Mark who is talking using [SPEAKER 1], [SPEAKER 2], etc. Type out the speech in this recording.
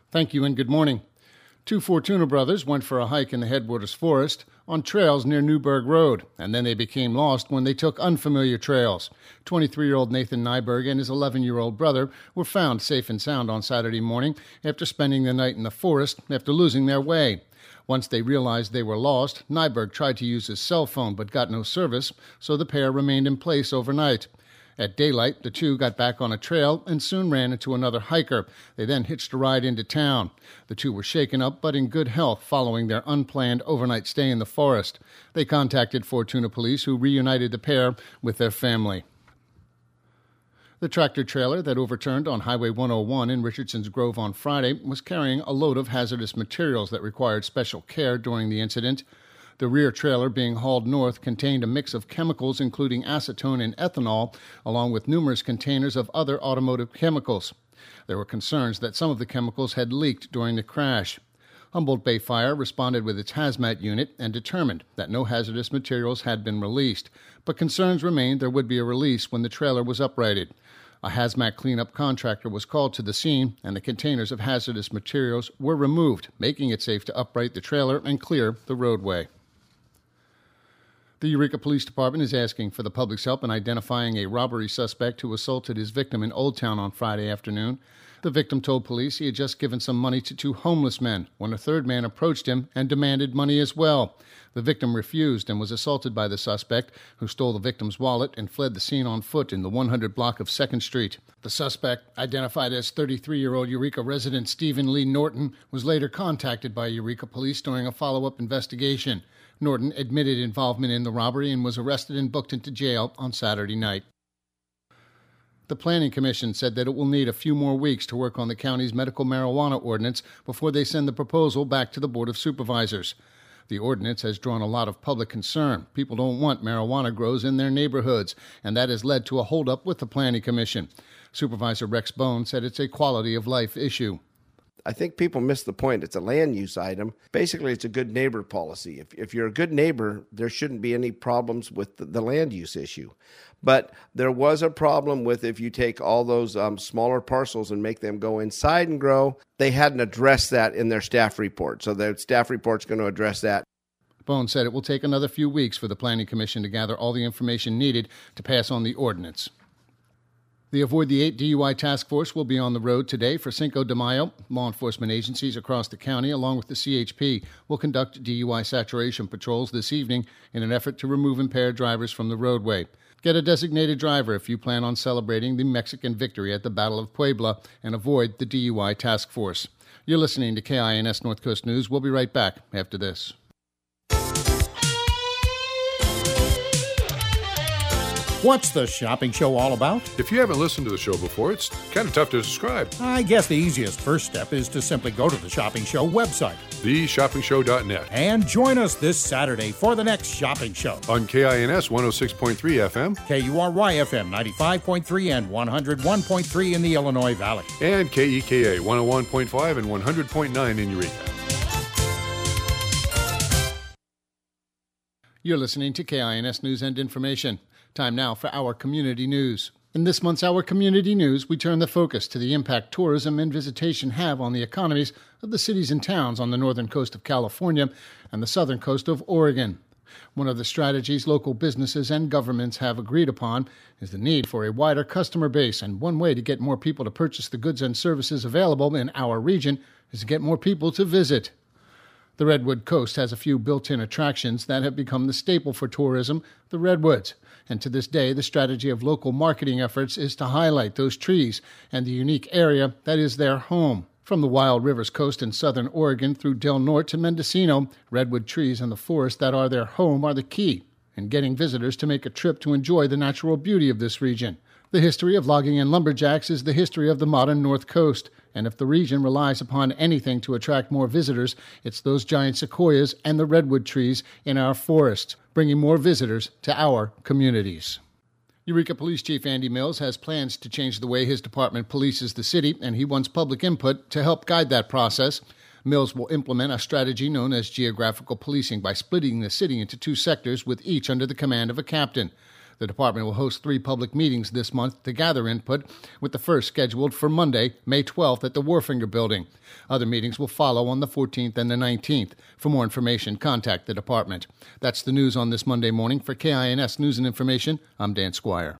[SPEAKER 1] Thank you and good morning. Two Fortuna brothers went for a hike in the Headwaters Forest on trails near Newburgh Road, and then they became lost when they took unfamiliar trails. 23-year-old Nathan Nyberg and his 11-year-old brother were found safe and sound on Saturday morning after spending the night in the forest after losing their way. Once they realized they were lost, Nyberg tried to use his cell phone but got no service, so the pair remained in place overnight. At daylight, the two got back on a trail and soon ran into another hiker. They then hitched a ride into town. The two were shaken up but in good health following their unplanned overnight stay in the forest. They contacted Fortuna police, who reunited the pair with their family. The tractor trailer that overturned on Highway 101 in Richardson's Grove on Friday was carrying a load of hazardous materials that required special care during the incident. The rear trailer being hauled north contained a mix of chemicals including acetone and ethanol, along with numerous containers of other automotive chemicals. There were concerns that some of the chemicals had leaked during the crash. Humboldt Bay Fire responded with its hazmat unit and determined that no hazardous materials had been released, but concerns remained there would be a release when the trailer was uprighted. A hazmat cleanup contractor was called to the scene, and the containers of hazardous materials were removed, making it safe to upright the trailer and clear the roadway. The Eureka Police Department is asking for the public's help in identifying a robbery suspect who assaulted his victim in Old Town on Friday afternoon. The victim told police he had just given some money to two homeless men when a third man approached him and demanded money as well. The victim refused and was assaulted by the suspect, who stole the victim's wallet and fled the scene on foot in the 100 block of 2nd Street. The suspect, identified as 33-year-old Eureka resident Stephen Lee Norton, was later contacted by Eureka police during a follow-up investigation. Norton admitted involvement in the robbery and was arrested and booked into jail on Saturday night. The Planning Commission said that it will need a few more weeks to work on the county's medical marijuana ordinance before they send the proposal back to the Board of Supervisors. The ordinance has drawn a lot of public concern. People don't want marijuana grows in their neighborhoods, and that has led to a holdup with the Planning Commission. Supervisor Rex Bone said it's a quality of life issue.
[SPEAKER 2] I think people miss the point. It's a land use item. Basically, it's a good neighbor policy. If you're a good neighbor, there shouldn't be any problems with the land use issue. But there was a problem with if you take all those smaller parcels and make them go inside and grow. They hadn't addressed that in their staff report. So their staff report's going to address that.
[SPEAKER 1] Bone said it will take another few weeks for the Planning Commission to gather all the information needed to pass on the ordinance. The Avoid the 8 DUI Task Force will be on the road today for Cinco de Mayo. Law enforcement agencies across the county, along with the CHP, will conduct DUI saturation patrols this evening in an effort to remove impaired drivers from the roadway. Get a designated driver if you plan on celebrating the Mexican victory at the Battle of Puebla and avoid the DUI Task Force. You're listening to KINS North Coast News. We'll be right back after this.
[SPEAKER 3] What's the shopping show all about?
[SPEAKER 4] If you haven't listened to the show before, it's kind of tough to describe.
[SPEAKER 3] I guess the easiest first step is to simply go to the Shopping Show website,
[SPEAKER 4] theshoppingshow.net,
[SPEAKER 3] and join us this Saturday for the next shopping show.
[SPEAKER 4] On KINS 106.3 FM,
[SPEAKER 3] KURY FM 95.3 and 101.3 in the Illinois Valley,
[SPEAKER 4] and KEKA 101.5 and 100.9 in Eureka.
[SPEAKER 1] You're listening to KINS News and Information. Time now for our community news. In this month's Our Community News, we turn the focus to the impact tourism and visitation have on the economies of the cities and towns on the northern coast of California and the southern coast of Oregon. One of the strategies local businesses and governments have agreed upon is the need for a wider customer base, and one way to get more people to purchase the goods and services available in our region is to get more people to visit. The Redwood Coast has a few built-in attractions that have become the staple for tourism, the redwoods. And to this day, the strategy of local marketing efforts is to highlight those trees and the unique area that is their home. From the Wild Rivers Coast in southern Oregon through Del Norte to Mendocino, redwood trees and the forest that are their home are the key in getting visitors to make a trip to enjoy the natural beauty of this region. The history of logging and lumberjacks is the history of the modern North Coast, and if the region relies upon anything to attract more visitors, it's those giant sequoias and the redwood trees in our forests, bringing more visitors to our communities. Eureka Police Chief Andy Mills has plans to change the way his department polices the city, and he wants public input to help guide that process. Mills will implement a strategy known as geographical policing by splitting the city into two sectors with each under the command of a captain. The department will host 3 public meetings this month to gather input, with the first scheduled for Monday, May 12th at the Warfinger Building. Other meetings will follow on the 14th and the 19th. For more information, contact the department. That's the news on this Monday morning. For KINS News and Information, I'm Dan Squire.